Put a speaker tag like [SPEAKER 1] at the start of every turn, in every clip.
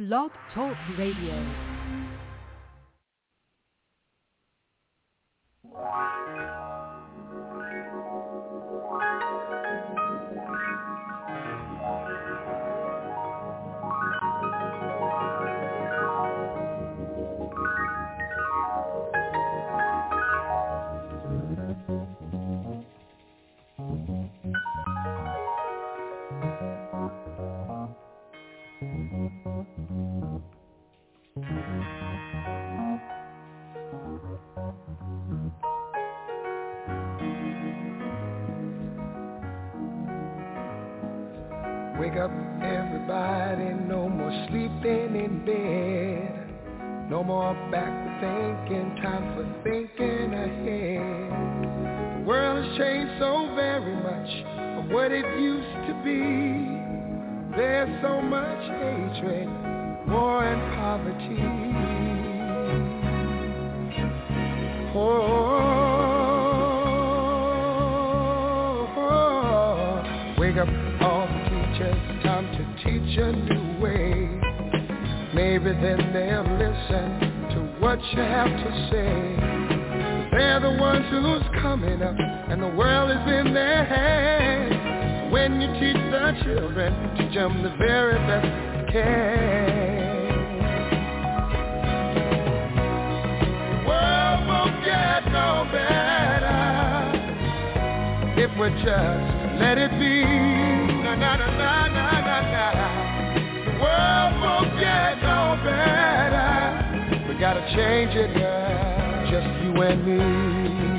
[SPEAKER 1] Blog Talk Radio.
[SPEAKER 2] Wake up, everybody, no more sleeping in bed. No more backward thinking, time for thinking ahead. The world has changed so very much from what it used to be. There's so much hatred, war and poverty. Wake up, all the teachers, time to teach a new way. Maybe then they'll listen to what you have to say. They're the ones who's coming up, and the world is in their hands. When you teach the children, teach them the very best you can. The world won't get no better if we just let it be. Na na na na na na na. The world won't get no better. We gotta change it, girl. Just you and me.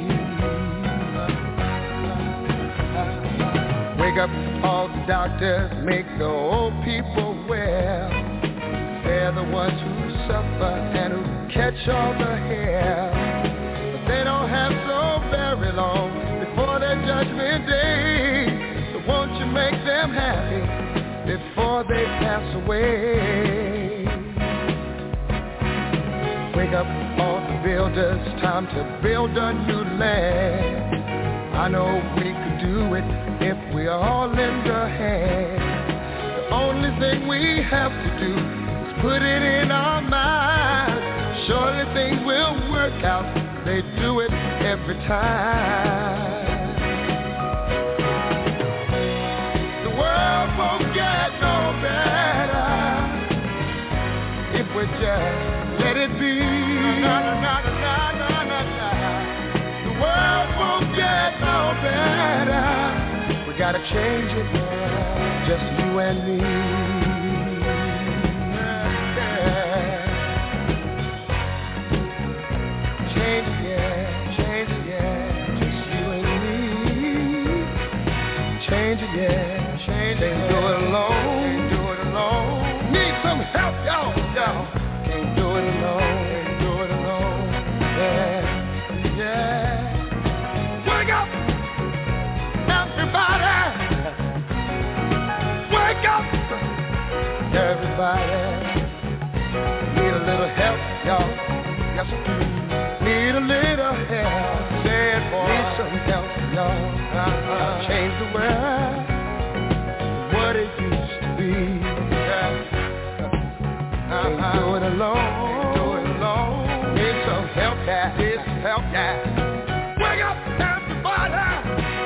[SPEAKER 2] Wake up, all the doctors, make the old people well. They're the ones who suffer and who catch all the hair. But they don't have so very long before their judgment day. So won't you make them happy before they pass away? Wake up, all the builders, time to build a new land. I know we could do it if we all lend a hand. The only thing we have to do is put it in our minds. Surely things will work out, they do it every time. The world won't get no better if we just let it be. Na, na, na, na, na, na, na. The world won't get no better. We gotta change it, yeah. Just you and me. Yeah. Change it, yeah. Change it, yeah. Just you and me. Change it, yeah. Change it. Can't do it alone. Can't do it alone. Need some help, y'all. Can't do it alone. Can't do it alone. Yeah. Yeah. Wake up, everybody. Wake up, everybody. Need a little help, y'all. Yes, we do. Need a little help. Say it, boy. Need some help, y'all. Change the world, what it used to be. Can't do it alone. Can't do it alone. Need some help, yeah. Need some help, yeah. Wake up, everybody.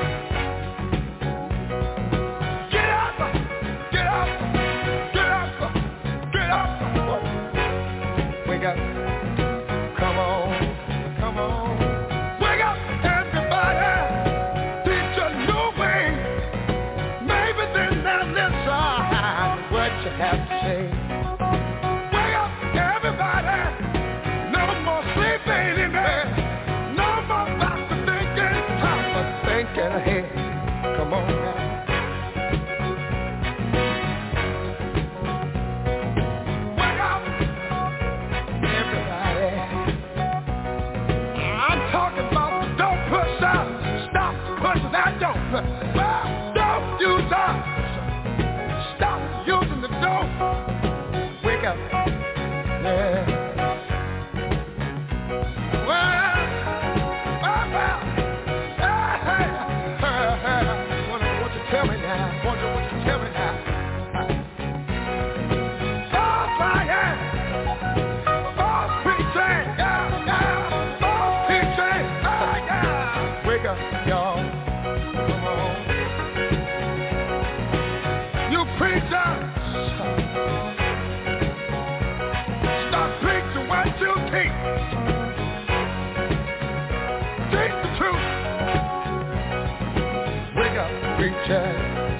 [SPEAKER 2] Get up, get up, get up, get up. Wake up. Come on, come on. Wake up, everybody. Teach a new way. Maybe then they'll listen to what you have to say. Ahead. Come on now. Wake up, everybody. I'm talking about don't push out. Stop pushing that dope. Don't use us. Stop using the dope. Wake up. Yeah. Tell me now, wonder what you tell me now. Oh, fire! up, y'all. Come on. You preachers, stop preaching what you teach. Teach the truth. Wake up, preachers.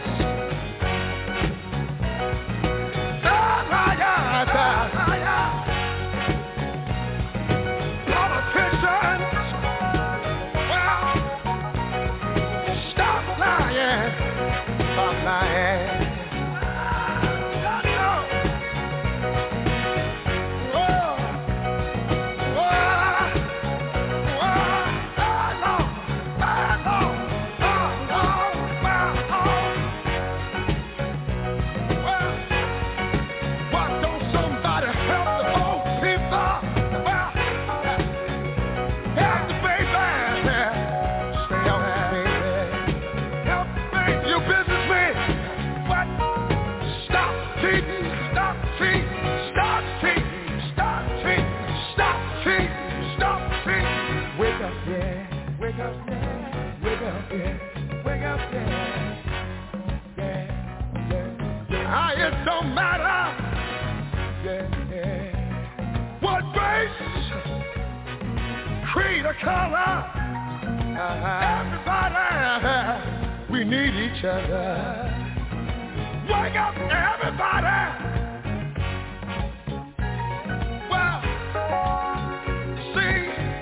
[SPEAKER 2] It don't matter what race, creed, or color. Everybody, we need each other. Wake up, everybody. Well, see,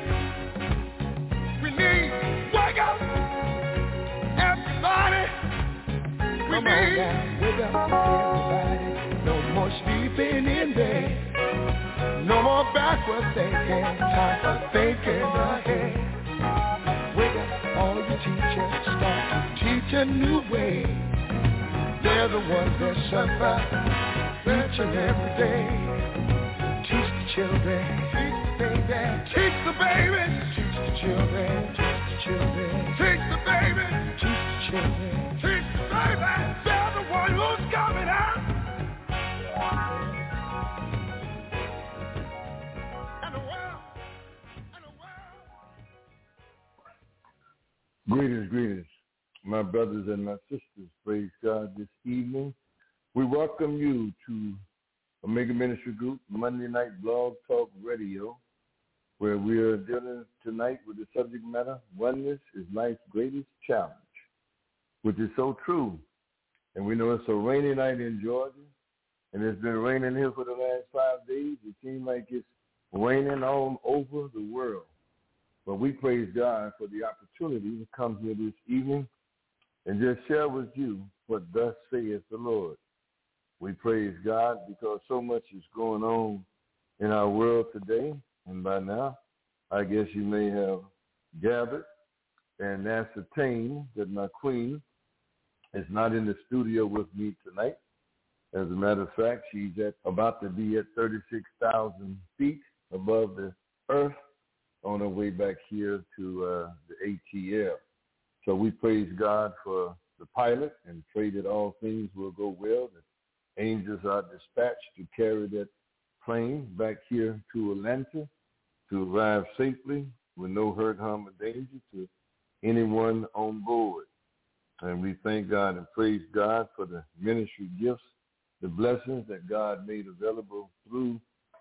[SPEAKER 2] we need, wake up, everybody. We need, wake up, everybody. No more sleeping in bed. No more backward thinking. Time for thinking ahead. Wake up, all you teachers. Start to teach a new way. They're the ones that suffer each and every day. Teach the children. Teach the babies. Teach the babies. Teach the children. Teach the children. Teach the babies. Teach the children. Teach the babies. They're the one who's coming out.
[SPEAKER 1] Greetings, my brothers and my sisters. Praise God this evening. We welcome you to Omega Ministry Group Monday Night Blog Talk Radio, where we are dealing tonight with the subject matter, oneness is life's greatest challenge, which is so true. And we know it's a rainy night in Georgia, and it's been raining here for the last 5 days. It seems like it's raining all over the world. But we praise God for the opportunity to come here this evening and just share with you what thus saith the Lord. We praise God because so much is going on in our world today. And by now, I guess you may have gathered and ascertained that my queen is not in the studio with me tonight. As a matter of fact, she's about to be at 36,000 feet above the earth, on our way back here to the ATL. So we praise God for the pilot and pray that all things will go well, that angels are dispatched to carry that plane back here to Atlanta to arrive safely with no hurt, harm, or danger to anyone on board. And we thank God and praise God for the ministry gifts, the blessings that God made available through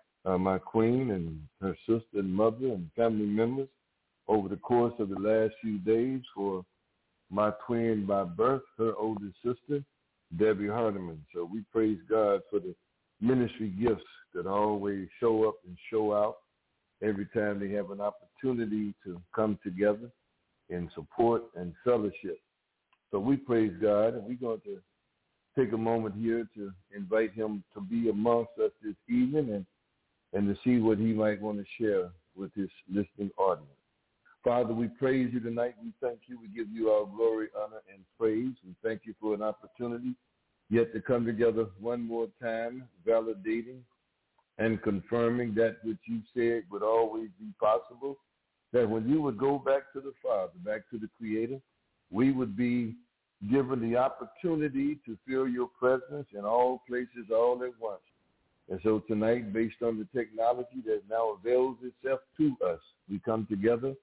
[SPEAKER 1] my queen and her sister and mother and family members over the course of the last few days for my twin by birth, her older sister, Debbie Hardiman. So we praise God for the ministry gifts that always show up and show out every time they have an opportunity to come together in support and fellowship. So we praise God, and we're going to take a moment here to invite him to be amongst us this evening and to see what he might want to share with his listening audience. Father, we praise you tonight. We thank you. We give you all glory, honor, and praise. We thank you for an opportunity yet to come together one more time, validating and confirming that which you said would always be possible, that when you would go back to the Father, back to the Creator, we would be given the opportunity to feel your presence in all places all at once. And so tonight, based on the technology that now avails itself to us, we come together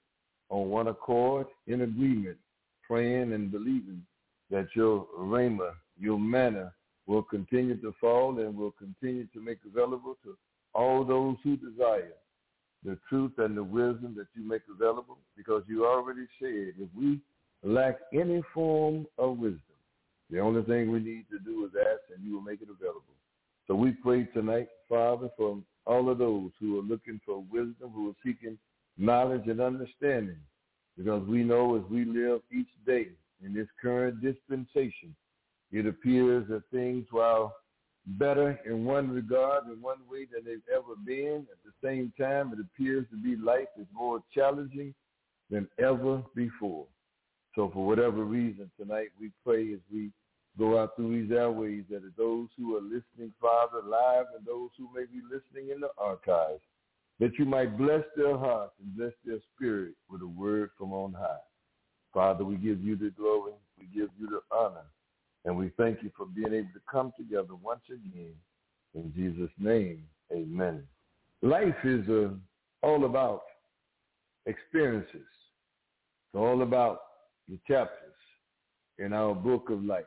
[SPEAKER 1] on one accord, in agreement, praying and believing that your rhema, your manna, will continue to fall and will continue to make available to all those who desire the truth and the wisdom that you make available, because you already said if we lack any form of wisdom, the only thing we need to do is ask and you will make it available. So we pray tonight, Father, for all of those who are looking for wisdom, who are seeking knowledge and understanding, because we know as we live each day in this current dispensation, it appears that things, while better in one regard, in one way than they've ever been, at the same time, it appears to be life is more challenging than ever before. So for whatever reason, tonight we pray as we go out through these airways that those who are listening, Father, live, and those who may be listening in the archives, that you might bless their hearts and bless their spirit with a word from on high. Father, we give you the glory, we give you the honor, and we thank you for being able to come together once again. In Jesus' name, amen. Life is all about experiences. It's all about the chapters in our book of life.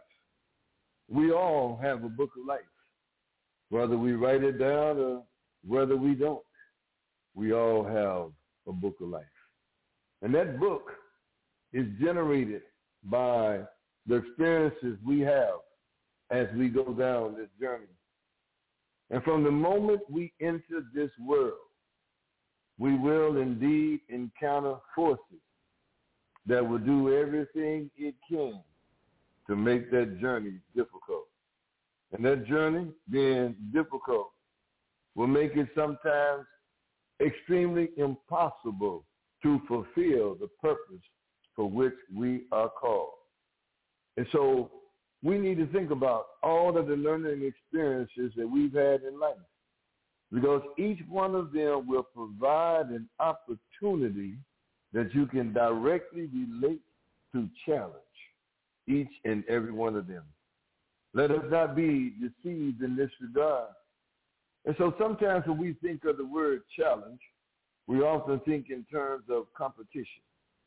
[SPEAKER 1] We all have a book of life, whether we write it down or whether we don't. We all have a book of life. And that book is generated by the experiences we have as we go down this journey. And from the moment we enter this world, we will indeed encounter forces that will do everything it can to make that journey difficult. And that journey being difficult will make it sometimes extremely impossible to fulfill the purpose for which we are called. And so we need to think about all of the learning experiences that we've had in life, because each one of them will provide an opportunity that you can directly relate to challenge each and every one of them. Let us not be deceived in this regard. And so sometimes when we think of the word challenge, we often think in terms of competition.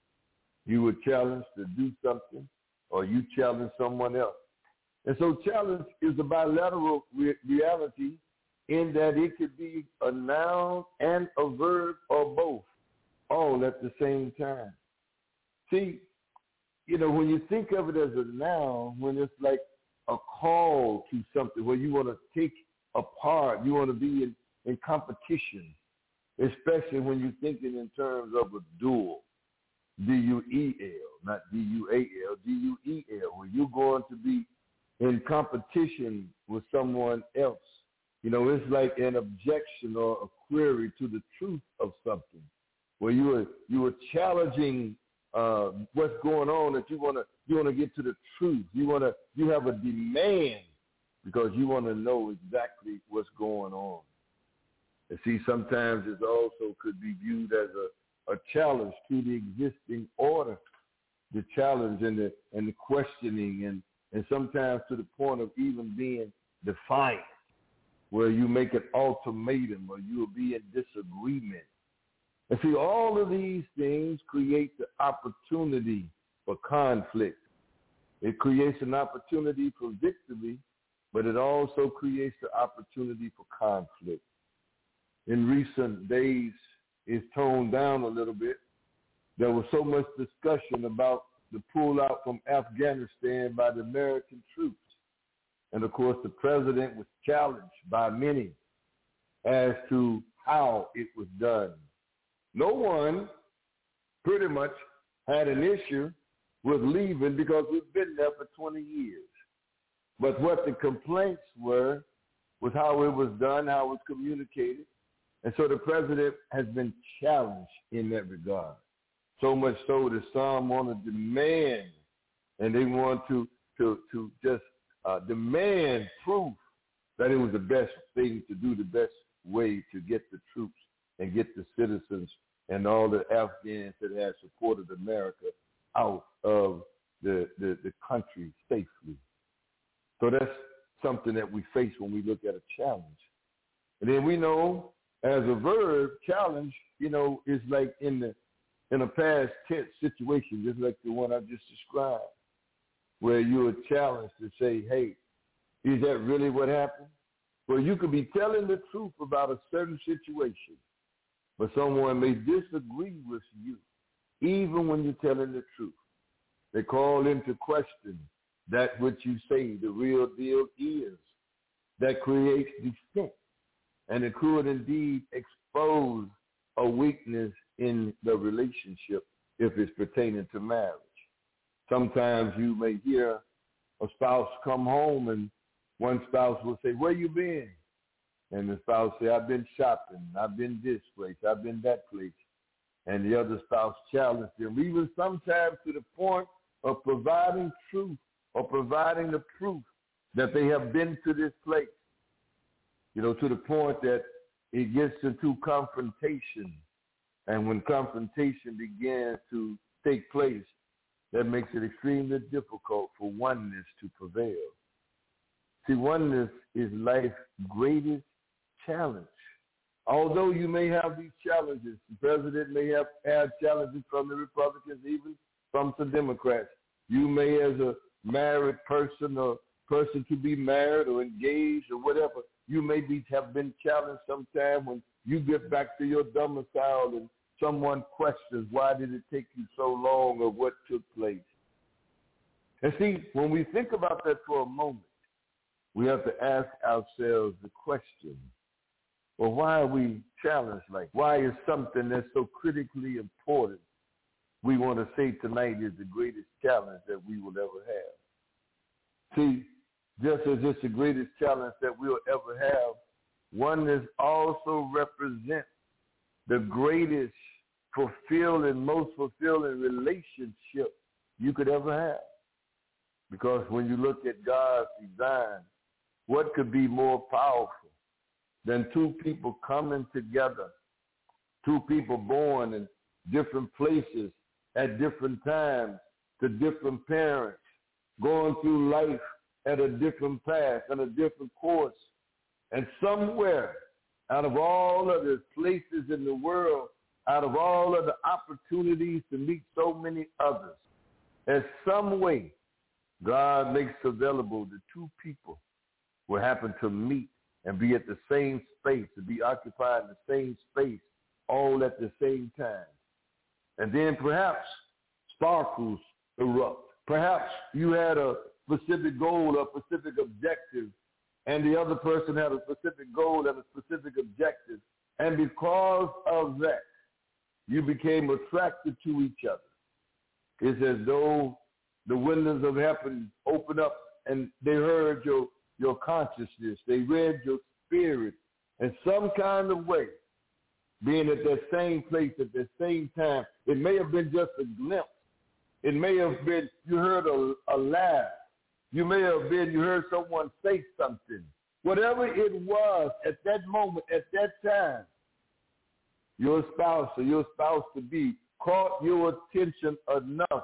[SPEAKER 1] You were challenged to do something, or you challenge someone else. And so challenge is a bilateral reality in that it could be a noun and a verb or both, all at the same time. See, when you think of it as a noun, when it's like a call to something, where you want to take a part, you want to be in competition, especially when you're thinking in terms of a duel, D-U-E-L, not D-U-A-L, D-U-E-L, where you're going to be in competition with someone else. It's like an objection or a query to the truth of something, where you are challenging what's going on, that you want to get to the truth. You have a demand because you want to know exactly what's going on. And see, sometimes it also could be viewed as a challenge to the existing order, the challenge and the questioning, and sometimes to the point of even being defiant, where you make an ultimatum or you will be in disagreement. And see, all of these things create the opportunity for conflict. It creates an opportunity for victory, but it also creates the opportunity for conflict. In recent days, it's toned down a little bit. There was so much discussion about the pullout from Afghanistan by the American troops. And, of course, the president was challenged by many as to how it was done. No one pretty much had an issue with leaving because we've been there for 20 years. But what the complaints were was how it was done, how it was communicated. And so the president has been challenged in that regard. So much so that some want to demand, and they want to just demand proof that it was the best thing to do, the best way to get the troops and get the citizens and all the Afghans that had supported America out of the country safely. So that's something that we face when we look at a challenge. And then we know as a verb, challenge, is like in in a past tense situation, just like the one I just described, where you are challenged to say, hey, is that really what happened? Well, you could be telling the truth about a certain situation, but someone may disagree with you, even when you're telling the truth. They call into question that which you say the real deal is. That creates dissent, and it could indeed expose a weakness in the relationship if it's pertaining to marriage. Sometimes you may hear a spouse come home and one spouse will say, where you been? And the spouse say, I've been shopping, I've been this place, I've been that place. And the other spouse challenged them, even sometimes to the point of providing truth or providing the proof that they have been to this place. You know, to the point that it gets into confrontation. And when confrontation begins to take place, that makes it extremely difficult for oneness to prevail. See, oneness is life's greatest challenge. Although you may have these challenges, the president may have had challenges from the Republicans, even from the Democrats. You may, as a married person or person to be married or engaged or whatever, you may have been challenged sometime when you get back to your domicile and someone questions, why did it take you so long, or what took place? And see, when we think about that for a moment, we have to ask ourselves the question, well, why are we challenged like? Why is something that's so critically important we want to say tonight is the greatest challenge that we will ever have? See, just as it's the greatest challenge that we'll ever have, oneness also represents the greatest most fulfilling relationship you could ever have. Because when you look at God's design, what could be more powerful than two people coming together, two people born in different places at different times to different parents, going through life at a different path and a different course. And somewhere out of all of the places in the world, out of all of the opportunities to meet so many others, in some way, God makes available the two people will happen to meet and be at the same space, to be occupied in the same space, all at the same time. And then perhaps sparkles erupt. Perhaps you had a specific goal, a specific objective, and the other person had a specific goal and a specific objective. And because of that, you became attracted to each other. It's as though the windows of heaven opened up and they heard your consciousness. They read your spirit in some kind of way, being at that same place at the same time. It may have been just a glimpse. It may have been you heard a laugh. You may have been you heard someone say something. Whatever it was at that moment, at that time, your spouse or your spouse-to-be caught your attention enough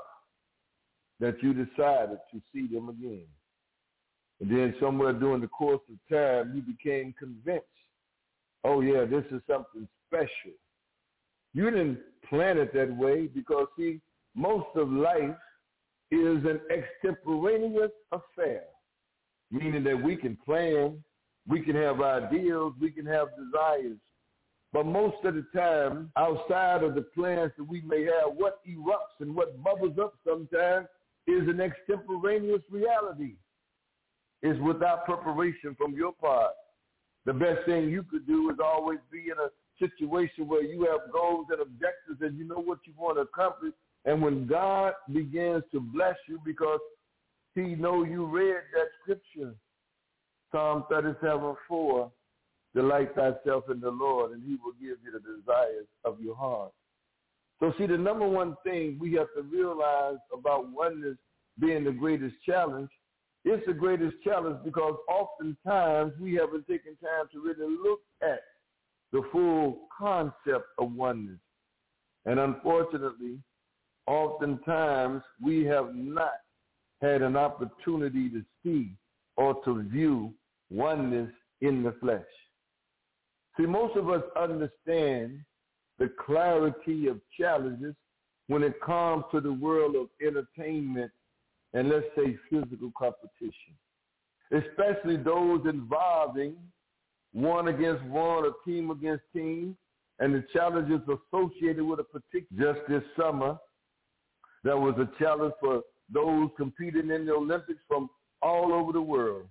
[SPEAKER 1] that you decided to see them again. And then somewhere during the course of time, you became convinced, oh, yeah, this is something special. You didn't plan it that way because, see, most of life is an extemporaneous affair, meaning that we can plan, we can have ideals, we can have desires. But most of the time, outside of the plans that we may have, what erupts and what bubbles up sometimes is an extemporaneous reality. It's without preparation from your part. The best thing you could do is always be in a situation where you have goals and objectives and you know what you want to accomplish. And when God begins to bless you because he knows you read that scripture, Psalm 37:4, delight thyself in the Lord, and he will give you the desires of your heart. So see, the number one thing we have to realize about oneness being the greatest challenge, it's the greatest challenge because oftentimes we haven't taken time to really look at the full concept of oneness. And unfortunately, oftentimes we have not had an opportunity to see or to view oneness in the flesh. See, most of us understand the clarity of challenges when it comes to the world of entertainment and, let's say, physical competition, especially those involving one against one or team against team and the challenges associated with a particular. Just this summer, there was a challenge for those competing in the Olympics from all over the world.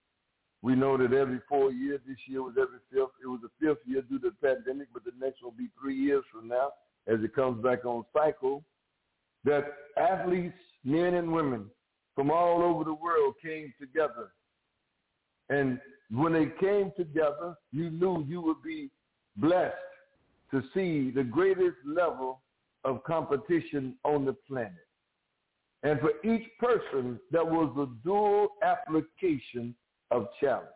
[SPEAKER 1] We know that every 4 years, this year was every fifth. It was the fifth year due to the pandemic, but the next will be 3 years from now as it comes back on cycle, that athletes, men and women from all over the world came together. And when they came together, you knew you would be blessed to see the greatest level of competition on the planet. And for each person, there was a dual application of challenge.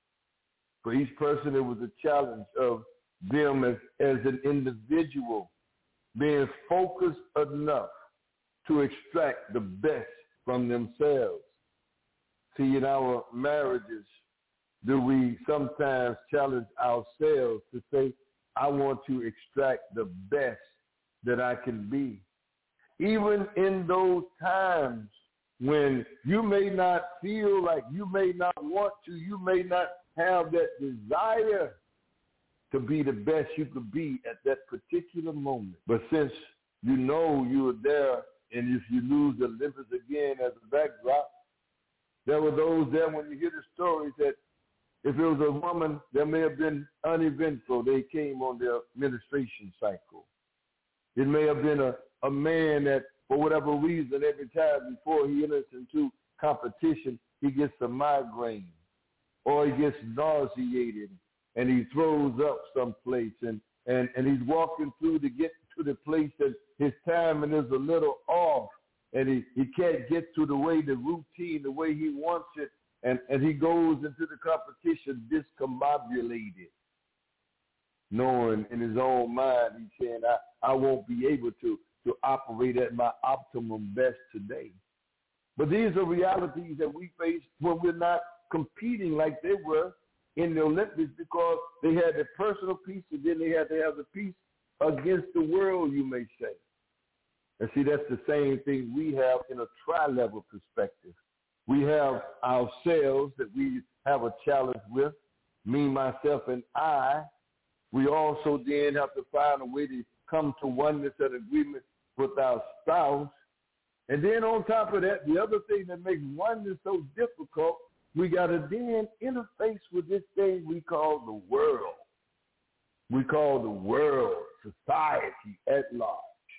[SPEAKER 1] For each person, it was a challenge of them as an individual being focused enough to extract the best from themselves. See, in our marriages, do we sometimes challenge ourselves to say, I want to extract the best that I can be? Even in those times when you may not feel like, you may not want to, you may not have that desire to be the best you could be at that particular moment. But since you know you were there, and if you lose the Olympics again as a backdrop, there were those there when you hear the stories that if it was a woman, there may have been uneventful. They came on their menstruation cycle. It may have been a man that, for whatever reason, every time before he enters into competition, he gets a migraine or he gets nauseated and he throws up someplace and he's walking through to get to the place that his timing is a little off and he can't get to the routine, the way he wants it, and he goes into the competition discombobulated, knowing in his own mind, he's saying, I won't be able to operate at my optimum best today. But these are realities that we face when we're not competing like they were in the Olympics, because they had the personal piece and then they had to have the piece against the world, you may say. And see, that's the same thing we have in a tri-level perspective. We have ourselves that we have a challenge with, me, myself, and I. We also then have to find a way to come to oneness and agreement with our spouse. And then on top of that, the other thing that makes oneness so difficult, we got to then interface with this thing we call the world. We call the world, society at large.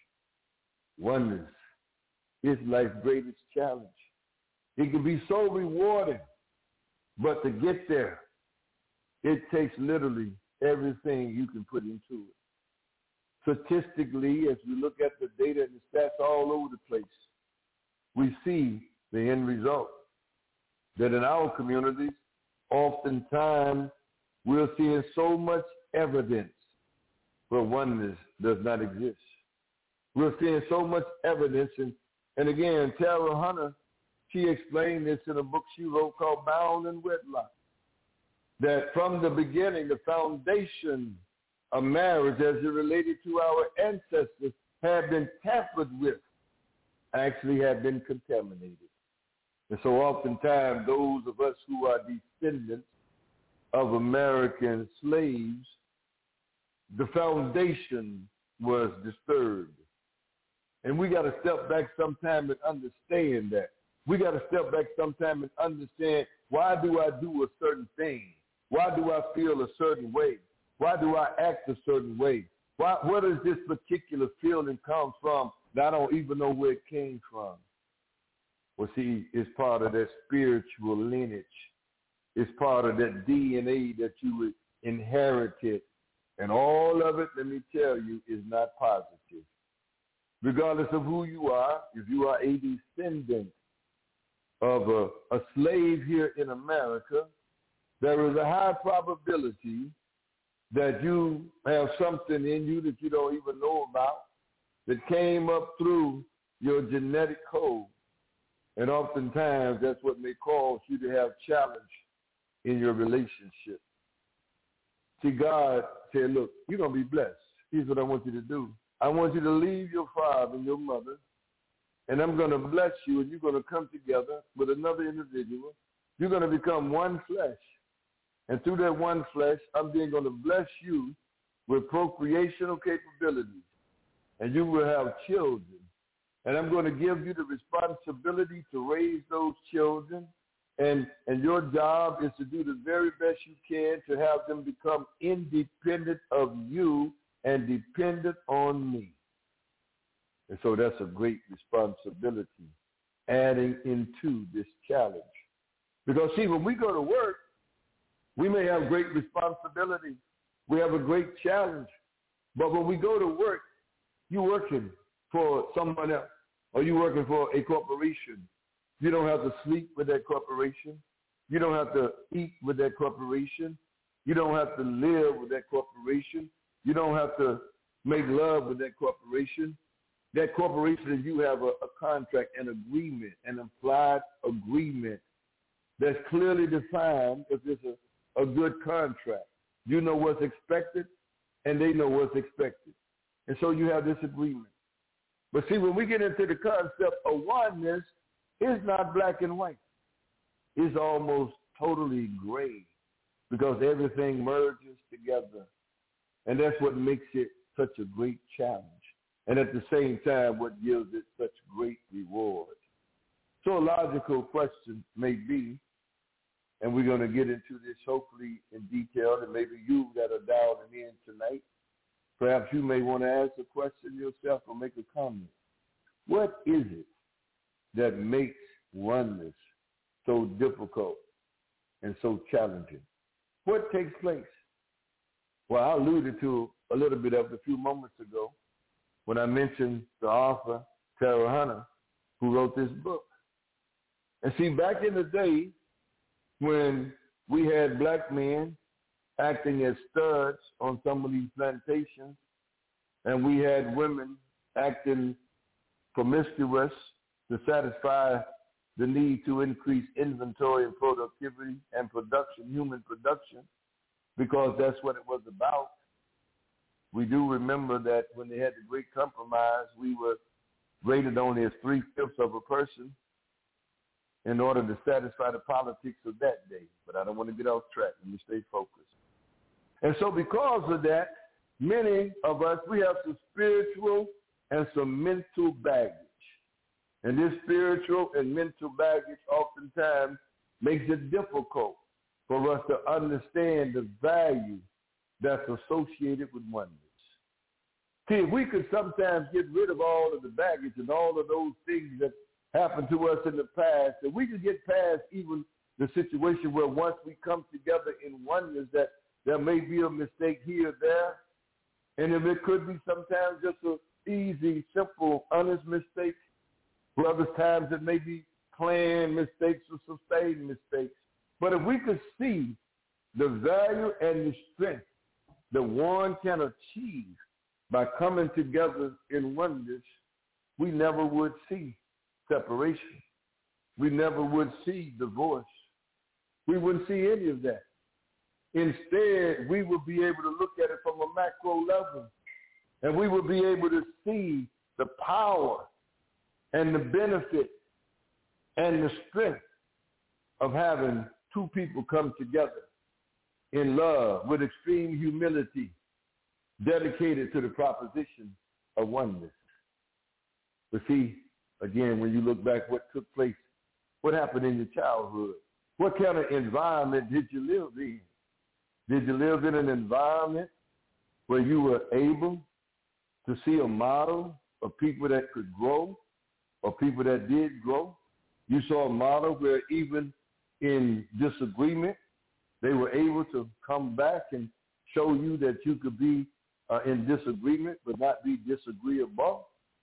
[SPEAKER 1] Oneness is life's greatest challenge. It can be so rewarding, but to get there, it takes literally everything you can put into it. Statistically, as we look at the data and the stats all over the place, we see the end result, that in our communities, oftentimes we're seeing so much evidence where oneness does not exist. We're seeing so much evidence, and again, Tara Hunter, she explained this in a book she wrote called Bound in Wedlock, that from the beginning, the foundation of marriage as it related to our ancestors had been tampered with, actually had been contaminated. And so oftentimes those of us who are descendants of American slaves, the foundation was disturbed. And we got to step back sometime and understand that. We got to step back sometime and understand, why do I do a certain thing? Why do I feel a certain way? Why do I act a certain way? Where does this particular feeling come from that I don't even know where it came from? Well, see, it's part of that spiritual lineage. It's part of that DNA that you inherited. And all of it, let me tell you, is not positive. Regardless of who you are, if you are a descendant of a slave here in America, there is a high probability that you have something in you that you don't even know about that came up through your genetic code. And oftentimes that's what may cause you to have challenge in your relationship. See, God said, look, you're going to be blessed. Here's what I want you to do. I want you to leave your father and your mother, and I'm going to bless you, and you're going to come together with another individual. You're going to become one flesh. And through that one flesh, I'm then going to bless you with procreational capabilities. And you will have children. And I'm going to give you the responsibility to raise those children. And your job is to do the very best you can to have them become independent of you and dependent on me. And so that's a great responsibility adding into this challenge. Because, see, when we go to work, we may have great responsibility. We have a great challenge. But when we go to work, you're working for someone else, or you're working for a corporation. You don't have to sleep with that corporation. You don't have to eat with that corporation. You don't have to live with that corporation. You don't have to make love with that corporation. That corporation, and you have a contract, an agreement, an implied agreement that's clearly defined if it's a good contract. You know what's expected, and they know what's expected. And so you have this agreement. But see, when we get into the concept of oneness, it's not black and white. It's almost totally gray because everything merges together. And that's what makes it such a great challenge. And at the same time, what gives it such great reward. So a logical question may be, and we're going to get into this hopefully in detail, and maybe you that are dialing in tonight, perhaps you may want to ask a question yourself or make a comment. What is it that makes oneness so difficult and so challenging? What takes place? Well, I alluded to a little bit of it a few moments ago when I mentioned the author, Tara Hunter, who wrote this book. And see, back in the day when we had black men acting as studs on some of these plantations, and we had women acting promiscuous to satisfy the need to increase inventory and productivity and production, human production, because that's what it was about. We do remember that when they had the Great Compromise, we were rated only as 3/5 of a person in order to satisfy the politics of that day. But I don't want to get off track. Let me stay focused. And so because of that, many of us, we have some spiritual and some mental baggage. And this spiritual and mental baggage oftentimes makes it difficult for us to understand the value that's associated with oneness. See, if we could sometimes get rid of all of the baggage and all of those things that happened to us in the past, if we could get past even the situation where once we come together in oneness that there may be a mistake here or there, and if it could be sometimes just an easy, simple, honest mistake, for other times it may be planned mistakes or sustained mistakes. But if we could see the value and the strength that one can achieve by coming together in oneness, we never would see separation. We never would see divorce. We wouldn't see any of that. Instead, we would be able to look at it from a macro level, and we would be able to see the power and the benefit and the strength of having two people come together in love with extreme humility, dedicated to the proposition of oneness. But see, again, when you look back what took place, what happened in your childhood? What kind of environment did you live in? Did you live in an environment where you were able to see a model of people that could grow or people that did grow? You saw a model where even in disagreement, they were able to come back and show you that you could be in disagreement but not be disagreeable.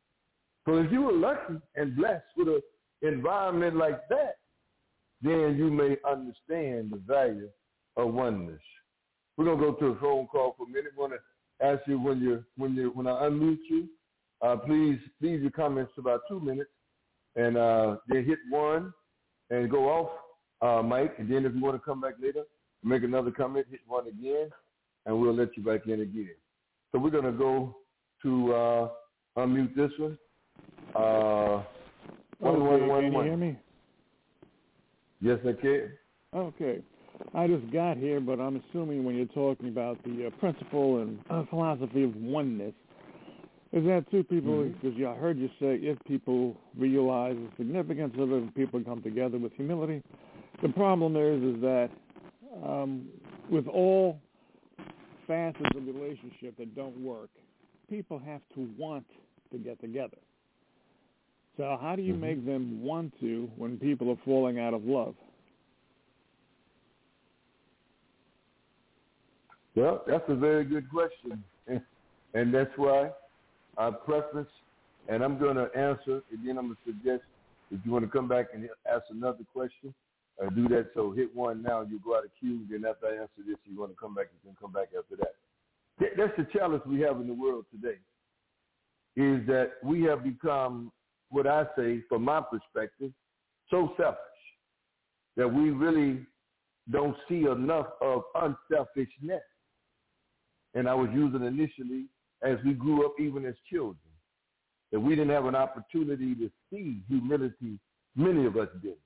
[SPEAKER 1] So if you were lucky and blessed with an environment like that, then you may understand the value of oneness. We're gonna go to a phone call for a minute. I want to ask you when I unmute you, please leave your comments for about 2 minutes, and then hit 1 and go off, Mike. And then if you want to come back later, make another comment, hit 1 again, and we'll let you back in again. So we're gonna go to unmute this one.
[SPEAKER 3] Can you hear me?
[SPEAKER 1] Yes, I can.
[SPEAKER 3] Okay. I just got here, but I'm assuming when you're talking about the principle and philosophy of oneness, is that two people, because I heard you say if people realize the significance of it, people come together with humility. The problem is that with all facets of the relationship that don't work, people have to want to get together. So how do you make them want to when people are falling out of love?
[SPEAKER 1] Well, that's a very good question. And that's why our preference, and I'm going to answer, and then I'm going to suggest if you want to come back and ask another question, do that. So hit one now, you go out of queue, then after I answer this, you want to come back, you can come back after that. That's the challenge we have in the world today, is that we have become, what I say, from my perspective, so selfish that we really don't see enough of unselfishness. And I was using initially as we grew up, even as children, that we didn't have an opportunity to see humility. Many of us didn't.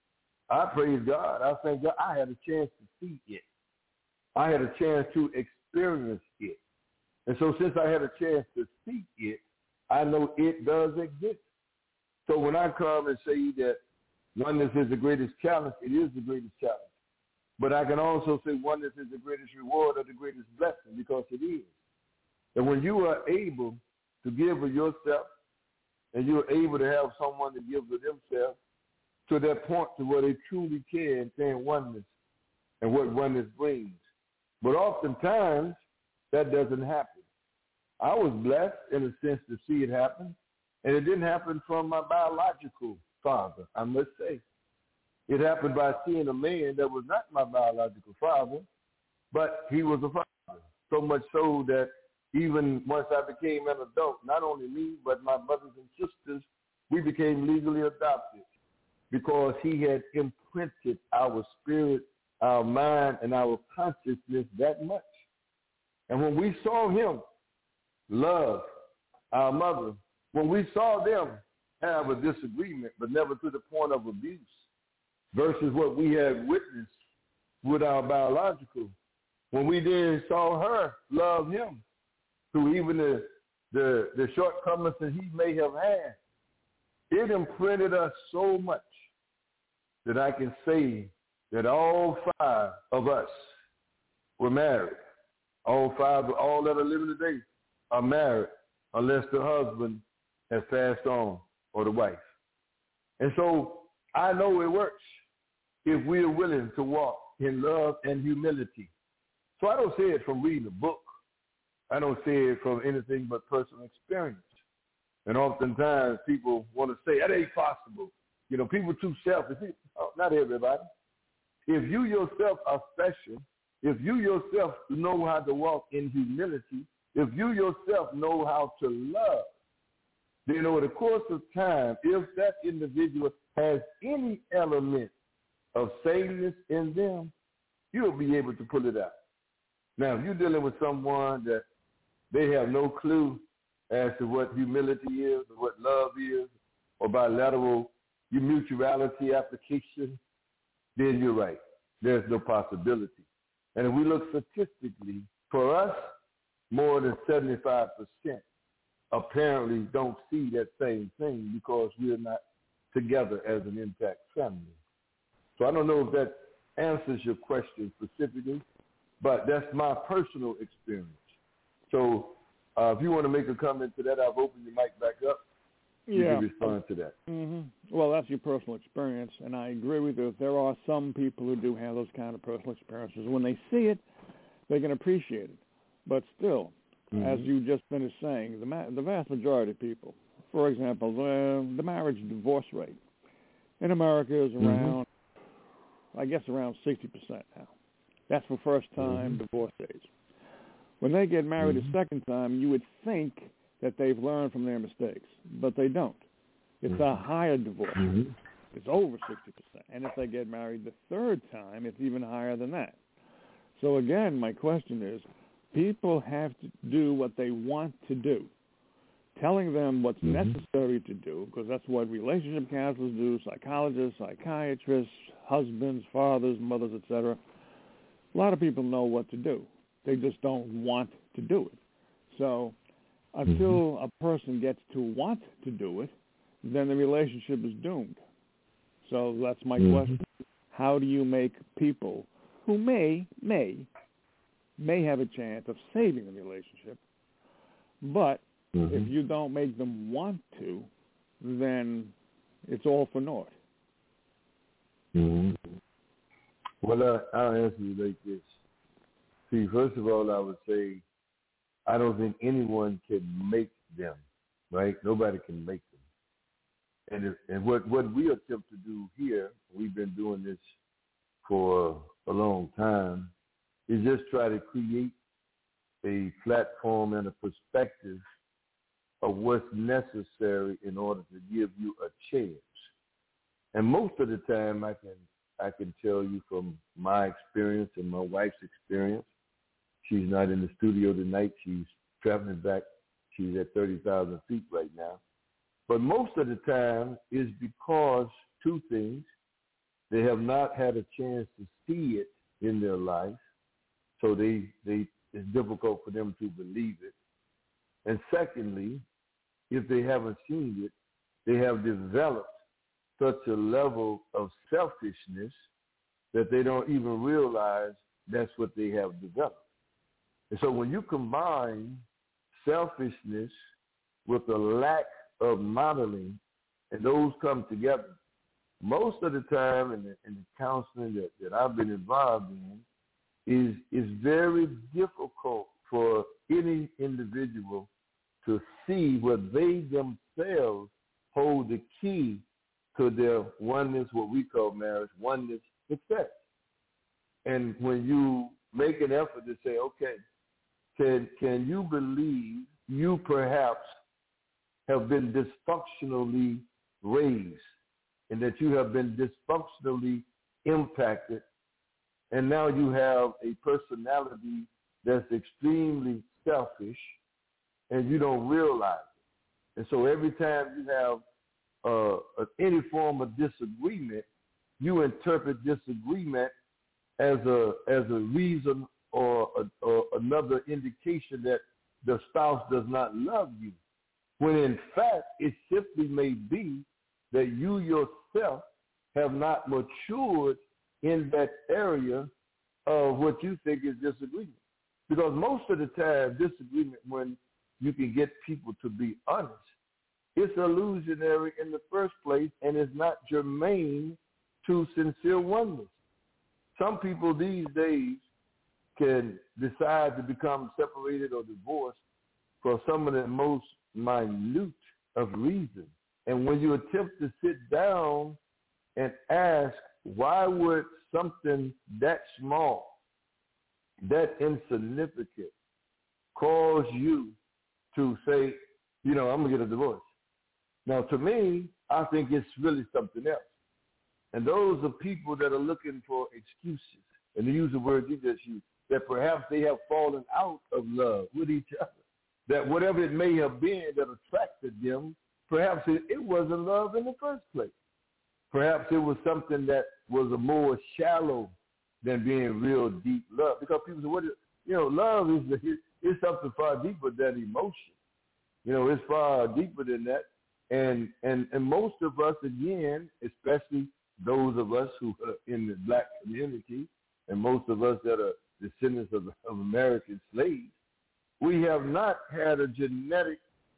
[SPEAKER 1] I praise God. I thank God I had a chance to see it. I had a chance to experience it. And so since I had a chance to see it, I know it does exist. So when I come and say that oneness is the greatest challenge, it is the greatest challenge. But I can also say oneness is the greatest reward or the greatest blessing, because it is. And when you are able to give of yourself and you're able to have someone to give of themselves to that point to where they truly care and stand oneness and what oneness brings. But oftentimes that doesn't happen. I was blessed in a sense to see it happen, and it didn't happen from my biological father, I must say. It happened by seeing a man that was not my biological father, but he was a father. So much so that even once I became an adult, not only me, but my brothers and sisters, we became legally adopted because he had imprinted our spirit, our mind, and our consciousness that much. And when we saw him love our mother, when we saw them have a disagreement, but never to the point of abuse, versus what we had witnessed with our biological, when we then saw her love him through even the shortcomings that he may have had, it imprinted us so much that I can say that all 5 of us were married. All 5, all that are living today are married, unless the husband has passed on or the wife. And so I know it works if we are willing to walk in love and humility. So I don't say it from reading a book. I don't say it from anything but personal experience. And oftentimes people want to say, that ain't possible. You know, people too selfish. Oh, not everybody. If you yourself are special, if you yourself know how to walk in humility, if you yourself know how to love, then over the course of time, if that individual has any element of sameness in them, you'll be able to pull it out. Now, if you're dealing with someone that they have no clue as to what humility is or what love is or bilateral mutuality application, then you're right. There's no possibility. And if we look statistically, for us, more than 75% apparently don't see that same thing because we're not together as an intact family. So I don't know if that answers your question specifically, but that's my personal experience. So if you want to make a comment to that, I've opened your mic back up. You can respond to that.
[SPEAKER 3] Mm-hmm. Well, that's your personal experience, and I agree with you. There are some people who do have those kind of personal experiences. When they see it, they can appreciate it. But still, as you just finished saying, the vast majority of people, for example, the marriage divorce rate in America is around, I guess, around 60% now. That's for first-time divorcees. When they get married a second time, you would think that they've learned from their mistakes, but they don't. It's a higher divorce rate. It's over 60%. And if they get married the third time, it's even higher than that. So again, my question is, people have to do what they want to do. telling them what's necessary to do, because that's what relationship counselors do, psychologists, psychiatrists, husbands, fathers, mothers, etc. A lot of people know what to do. They just don't want to do it. So until a person gets to want to do it, then the relationship is doomed. So that's my question. How do you make people who may have a chance of saving the relationship, but if you don't make them want to, then it's all for naught?
[SPEAKER 1] Well, I'll answer you like this. See, first of all, I would say I don't think anyone can make them, right? Nobody can make them. And what we attempt to do here, we've been doing this for a long time, is just try to create a platform and a perspective of what's necessary in order to give you a chance. And most of the time, I can tell you from my experience and my wife's experience. She's not in the studio tonight. She's traveling back. She's at 30,000 feet right now. But most of the time is because two things. They have not had a chance to see it in their life, so it's difficult for them to believe it. And secondly, if they haven't seen it, they have developed such a level of selfishness that they don't even realize that's what they have developed. And so when you combine selfishness with a lack of modeling, and those come together, most of the time in the counseling that I've been involved in is very difficult for any individual to see what they themselves hold the key to their oneness, what we call marriage, oneness success. And when you make an effort to say, okay, can you believe you perhaps have been dysfunctionally raised and that you have been dysfunctionally impacted, and now you have a personality that's extremely selfish and you don't realize it. And so every time you have any form of disagreement, you interpret disagreement as a reason or another indication that the spouse does not love you, when in fact it simply may be that you yourself have not matured in that area of what you think is disagreement. Because most of the time, disagreement, when you can get people to be honest, it's illusionary in the first place and is not germane to sincere oneness. Some people these days can decide to become separated or divorced for some of the most minute of reasons. And when you attempt to sit down and ask, why would something that small, that insignificant, cause you to say, I'm going to get a divorce? Now, to me, I think it's really something else. And those are people that are looking for excuses. And to use the word you just used, that perhaps they have fallen out of love with each other. That whatever it may have been that attracted them, perhaps it wasn't love in the first place. Perhaps it was something that was a more shallow than being real deep love. Because people say, love is something far deeper than emotion. It's far deeper than that. And most of us, again, especially those of us who are in the black community, and most of us that are descendants of American slaves, we have not had a genetic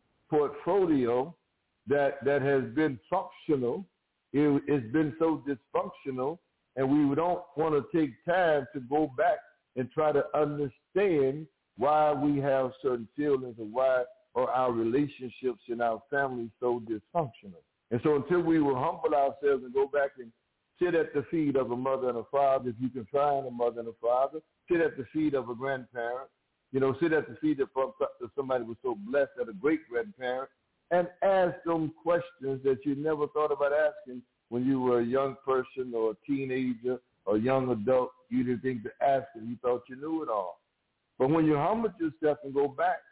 [SPEAKER 1] portfolio that has been functional. It's been so dysfunctional, and we don't want to take time to go back and try to understand why we have certain feelings and why are our relationships in our family so dysfunctional. And so until we will humble ourselves and go back and sit at the feet of a mother and a father, if you can find a mother and a father, sit at the feet of a grandparent, sit at the feet of somebody who was so blessed at a great-grandparent, and ask them questions that you never thought about asking when you were a young person or a teenager or a young adult. You didn't think to ask them. You thought you knew it all. But when you humble yourself and go back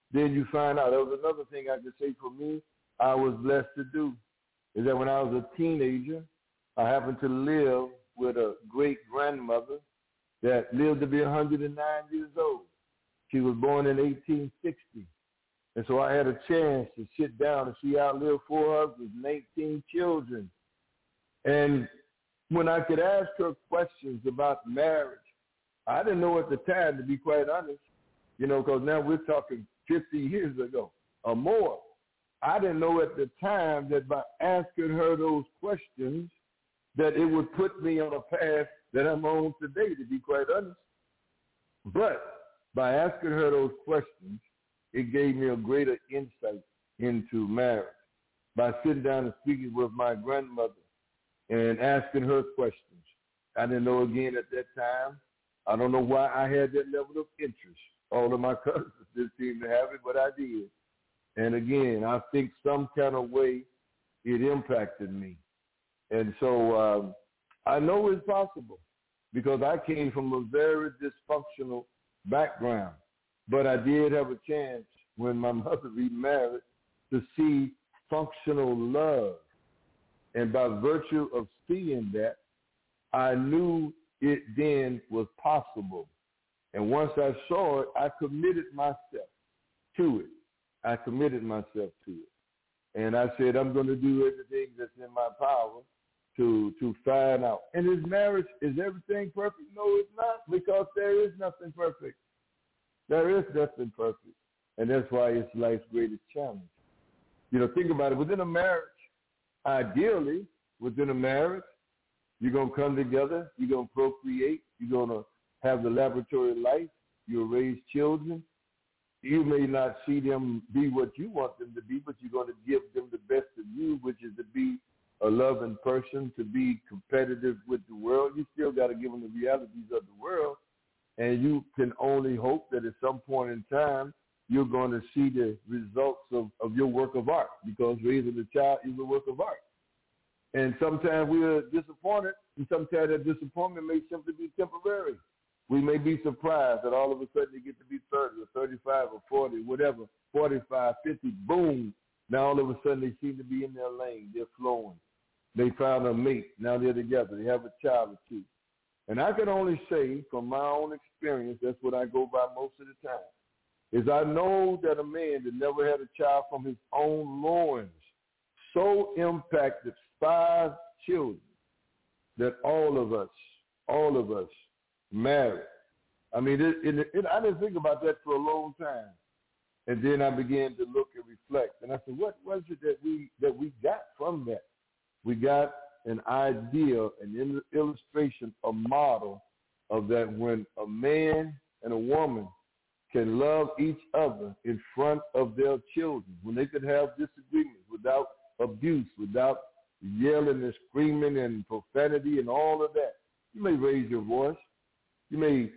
[SPEAKER 1] then you find out. That was another thing I could say for me I was blessed to do, is that when I was a teenager, I happened to live with a great-grandmother that lived to be 109 years old. She was born in 1860. And so I had a chance to sit down, and she outlived 4 husbands and 18 children. And when I could ask her questions about marriage, I didn't know at the time, to be quite honest, because now we're talking 50 years ago or more. I didn't know at the time that by asking her those questions that it would put me on a path that I'm on today, to be quite honest. But by asking her those questions, it gave me a greater insight into marriage. By sitting down and speaking with my grandmother and asking her questions, I didn't know again at that time. I don't know why I had that level of interest. All of my cousins didn't seem to have it, but I did. And again, I think some kind of way it impacted me. And so I know it's possible because I came from a very dysfunctional background. But I did have a chance when my mother remarried to see functional love. And by virtue of seeing that, I knew it then was possible. And once I saw it, I committed myself to it. And I said, I'm going to do everything that's in my power to find out. And is marriage, is everything perfect? No, it's not, because there is nothing perfect. There is nothing perfect. And that's why it's life's greatest challenge. Think about it. Within a marriage, ideally, within a marriage, you're going to come together. You're going to procreate. You're going to have the laboratory life. You'll raise children. You may not see them be what you want them to be, but you're going to give them the best of you, which is to be a loving person, to be competitive with the world. You still got to give them the realities of the world. And you can only hope that at some point in time, you're going to see the results of your work of art, because raising a child is a work of art. And sometimes we are disappointed, and sometimes that disappointment may simply be temporary. We may be surprised that all of a sudden you get to be 30 or 35 or 40, whatever, 45, 50, boom. Now all of a sudden they seem to be in their lane. They're flowing. They found a mate. Now they're together. They have a child or two. And I can only say from my own experience, that's what I go by most of the time, is I know that a man that never had a child from his own loins so impacted 5 children that all of us married. I mean, I didn't think about that for a long time. And then I began to look and reflect. And I said, what was it that we got from that? We got an idea, an illustration, a model of that when a man and a woman can love each other in front of their children, when they could have disagreements without abuse, without yelling and screaming and profanity and all of that. You may raise your voice. You may,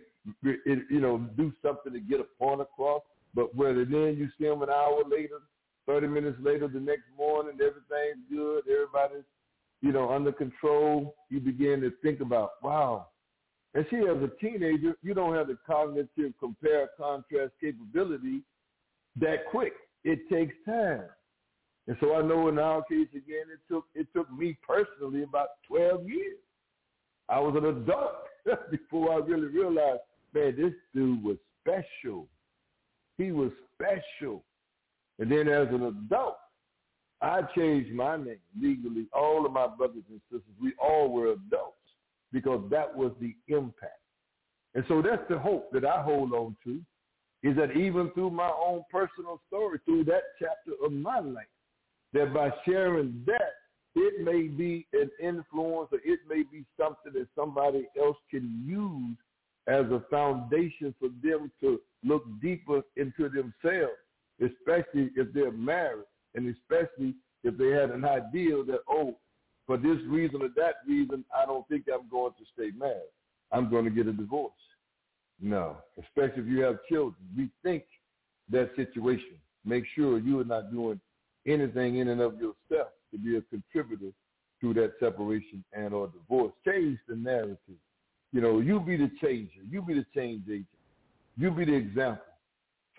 [SPEAKER 1] do something to get a point across, but whether then you see them an hour later, 30 minutes later, the next morning, everything's good, everybody's, under control, you begin to think about, wow. And see, as a teenager, you don't have the cognitive compare contrast capability that quick. It takes time. And so I know in our case, again, it took me personally about 12 years. I was an adult before I really realized, man, this dude was special. He was special. And then as an adult, I changed my name legally. All of my brothers and sisters, we all were adults because that was the impact. And so that's the hope that I hold on to, is that even through my own personal story, through that chapter of my life, that by sharing that, it may be an influence, or it may be something that somebody else can use as a foundation for them to look deeper into themselves, especially if they're married, and especially if they had an ideal that, for this reason or that reason, I don't think I'm going to stay married. I'm going to get a divorce. No, especially if you have children. Rethink that situation. Make sure you are not doing anything in and of yourself to be a contributor to that separation and or divorce. Change the narrative. You be the changer. You be the change agent. You be the example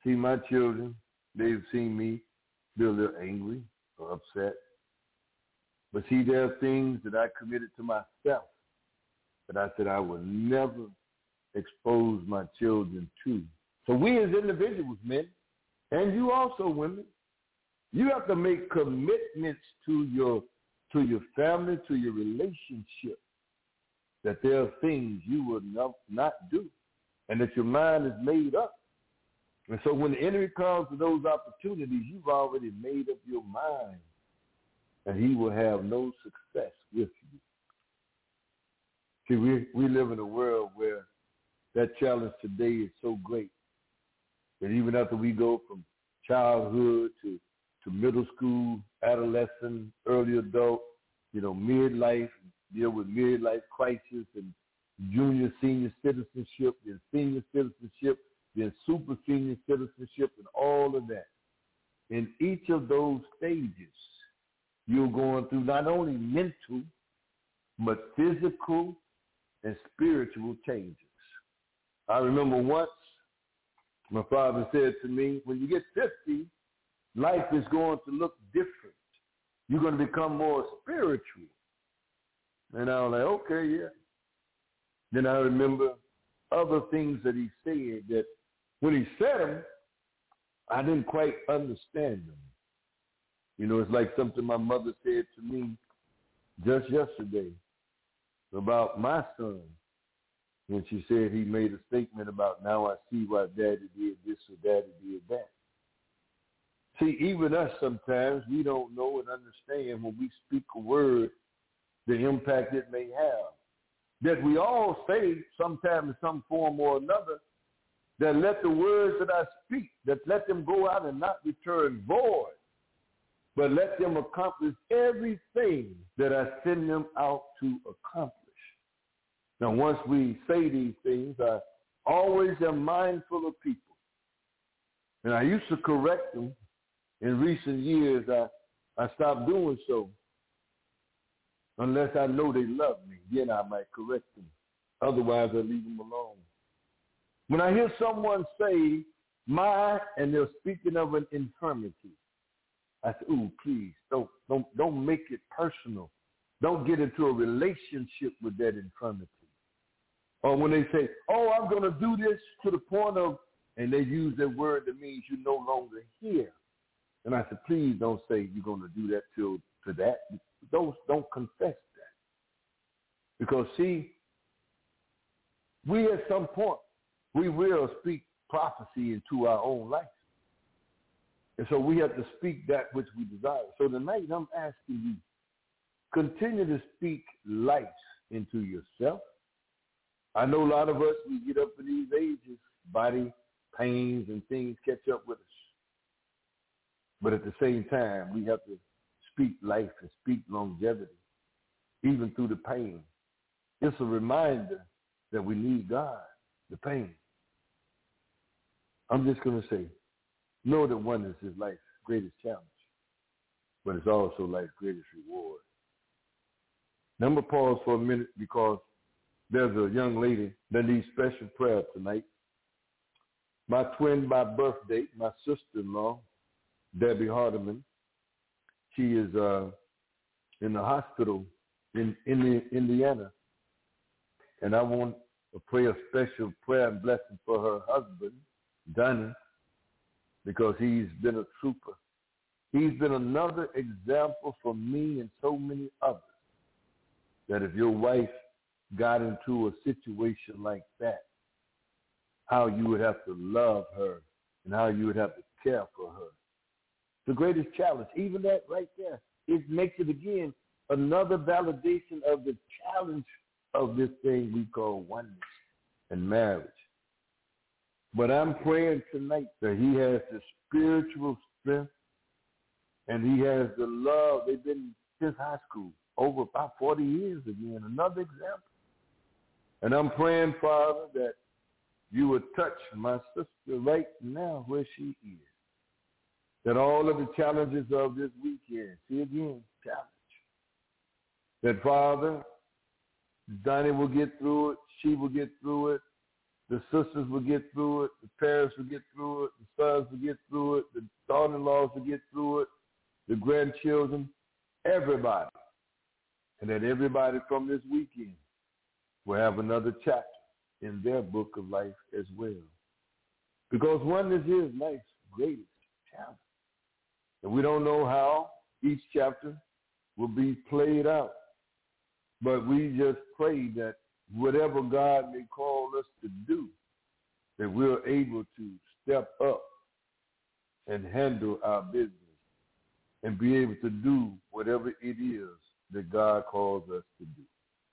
[SPEAKER 1] See, my children, they've seen me be a little angry or upset. But see, there are things that I committed to myself that I said I would never expose my children to. So we as individuals, men, and you also women, you have to make commitments to your family, to your relationship, that there are things you will not do, and that your mind is made up. And so when the enemy comes to those opportunities, you've already made up your mind, and he will have no success with you. See, we live in a world where that challenge today is so great that even after we go from childhood to middle school, adolescent, early adult, midlife, deal with midlife crisis and junior, senior citizenship, then senior citizenship, then super senior citizenship, and all of that. In each of those stages, you're going through not only mental, but physical and spiritual changes. I remember once my father said to me, when you get 50, life is going to look different. You're going to become more spiritual. And I was like, okay, yeah. Then I remember other things that he said that when he said them, I didn't quite understand them. It's like something my mother said to me just yesterday about my son, when she said he made a statement about, now I see why daddy did this or daddy did that. See, even us sometimes, we don't know and understand when we speak a word, the impact it may have. That we all say sometime in some form or another, that let the words that I speak, that let them go out and not return void, but let them accomplish everything that I send them out to accomplish. Now, once we say these things, I always am mindful of people. And I used to correct them. In recent years, I stopped doing so. Unless I know they love me, then I might correct them. Otherwise, I leave them alone. When I hear someone say, and they're speaking of an infirmity, I say, ooh, please, don't make it personal. Don't get into a relationship with that infirmity. Or when they say, oh, I'm going to do this to the point of, and they use that word that means you're no longer here. And I said, please don't say you're going to do that to that. Don't confess that. Because, see, we at some point, we will speak prophecy into our own life. And so we have to speak that which we desire. So tonight I'm asking you, continue to speak life into yourself. I know a lot of us, we get up in these ages, body pains and things catch up with us. But at the same time, we have to speak life and speak longevity, even through the pain. It's a reminder that we need God, the pain. I'm just going to say, know that oneness is life's greatest challenge, but it's also life's greatest reward. Now, I'm going to pause for a minute because there's a young lady that needs special prayer tonight. My twin by birth date, my sister-in-law, Debbie Hardiman, she is in the hospital in Indiana. And I want to pray a special prayer and blessing for her husband, Donnie, because he's been a trooper. He's been another example for me and so many others, that if your wife got into a situation like that, how you would have to love her and how you would have to care for her. The greatest challenge, even that right there, it makes it again another validation of the challenge of this thing we call oneness and marriage. But I'm praying tonight that he has the spiritual strength and he has the love. They've been since high school, over about 40 years again, another example. And I'm praying, Father, that you would touch my sister right now where she is. That all of the challenges of this weekend, see again, challenge. That, Father, Donnie will get through it, she will get through it, The sisters will get through it. The parents will get through it. The sons will get through it. The daughter-in-laws will get through it. The grandchildren, everybody. And that everybody from this weekend will have another chapter in their book of life as well. Because oneness is life's greatest chapter. And we don't know how each chapter will be played out. But we just pray that whatever God may call us to do, that we're able to step up and handle our business and be able to do whatever it is that God calls us to do.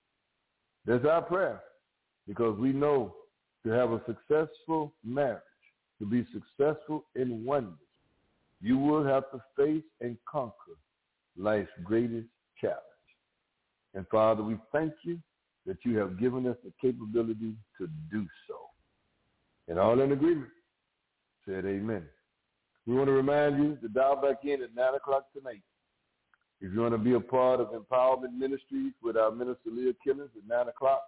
[SPEAKER 1] That's our prayer, because we know to have a successful marriage, to be successful in oneness, you will have to face and conquer life's greatest challenge. And Father, we thank you that you have given us the capability to do so. And all in agreement said amen. We want to remind you to dial back in at 9 o'clock tonight. If you want to be a part of Empowerment Ministries with our Minister Leah Killings at 9 o'clock.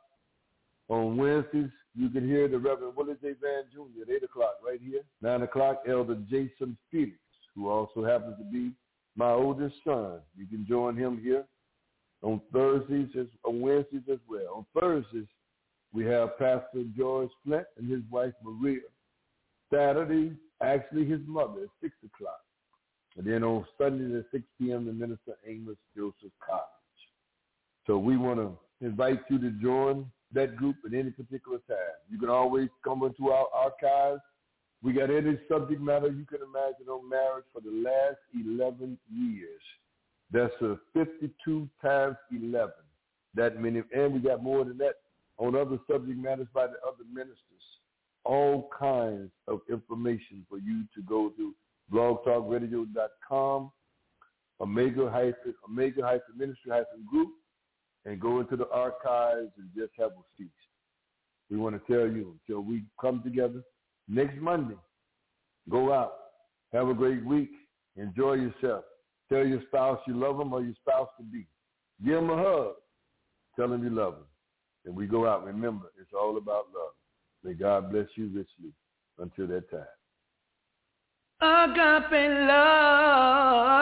[SPEAKER 1] On Wednesdays, you can hear the Reverend Willie J. Van Jr. at 8 o'clock right here. 9 o'clock, Elder Jason Felix, who also happens to be my oldest son. You can join him here on Wednesdays as well. On Thursdays, we have Pastor George Flint and his wife Maria. Saturday, actually his mother at 6 o'clock. And then on Sunday at 6 p.m., the Minister Amos Joseph College. So we want to invite you to join that group at any particular time. You can always come into our archives. We got any subject matter you can imagine on marriage for the last 11 years. That's 52 times 11. That many, and we got more than that on other subject matters by the other ministers. All kinds of information for you to go to blogtalkradio.com, Omega-Ministry-Group, and go into the archives and just have a feast. We want to tell you, until we come together next Monday, go out, have a great week, enjoy yourself. Tell your spouse you love them or your spouse to be. Give them a hug. Tell them you love them. And we go out. Remember, it's all about love. May God bless you richly until that time.
[SPEAKER 4] Agape love.